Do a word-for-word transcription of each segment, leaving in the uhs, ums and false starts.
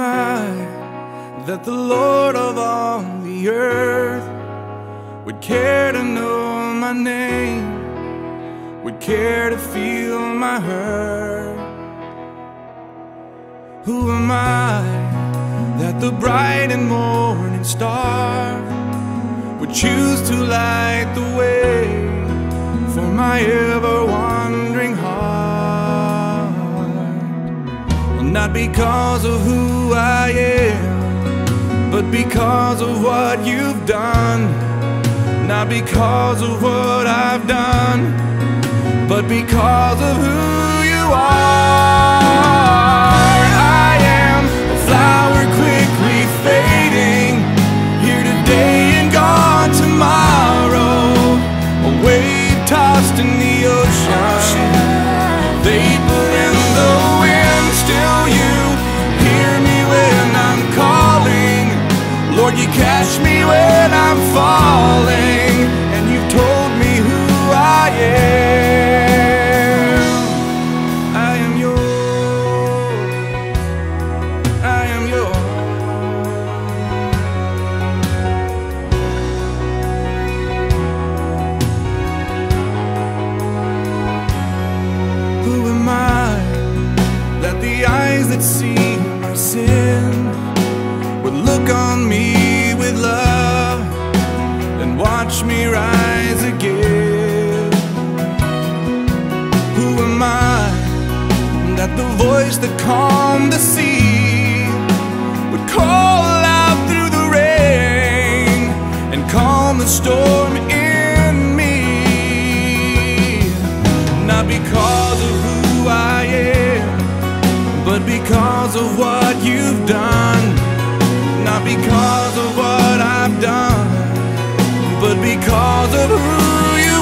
I that the Lord of all the earth would care to know my name, would care to feel my hurt? Who am I that the bright and morning star would choose to light the way for my ever-wandering heart? Well, not because of who I am, but because of what you've done. Not because of what I've done, but because of who you are. I am a flower quickly fading, here today and gone tomorrow, a wave tossed in the ocean, vapor in the wind. Still you hear me when I'm calling, Lord, you catch me when I'm falling, and you've told me who I am. I am yours, I am yours. Who am I that the eyes that see my sin would look on me with love and watch me rise again? Who am I that the voice that calmed the sea would call out through the rain and calm the storm in me? Not because of who I am, but because of what you've done. Not because of what I've done, but because of who you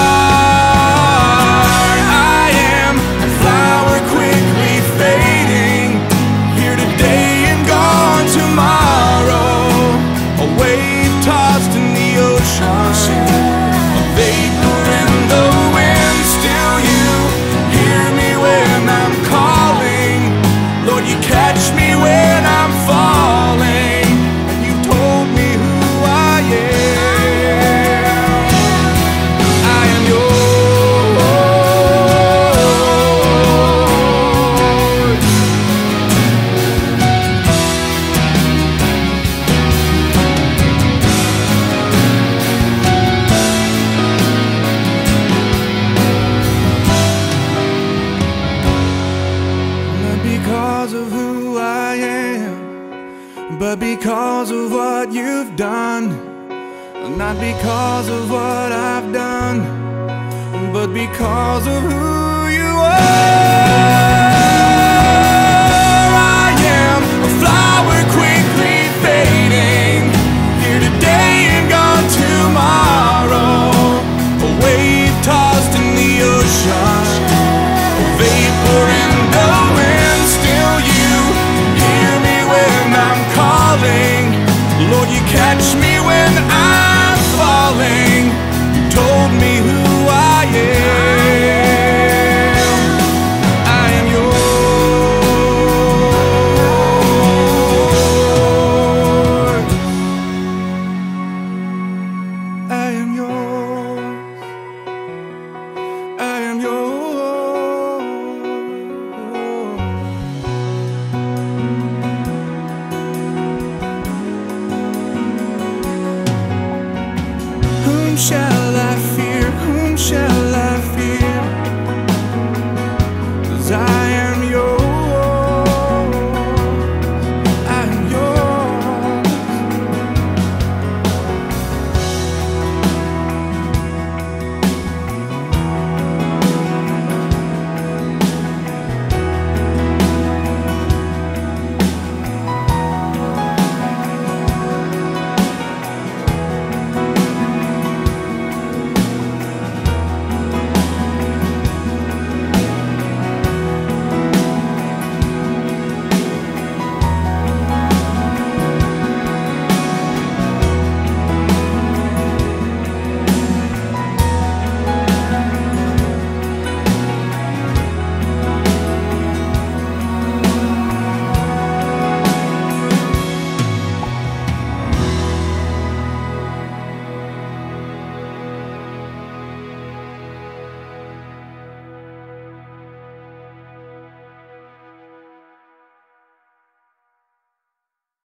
are. I am a flower quickly fading, here today and gone tomorrow, a wave tossed in the ocean, a vapor in the wind. Still you hear me when I'm calling, Lord, you catch me when I'm falling. Because of who I am, but because of what you've done. Not because of what I've done, but because of who you are.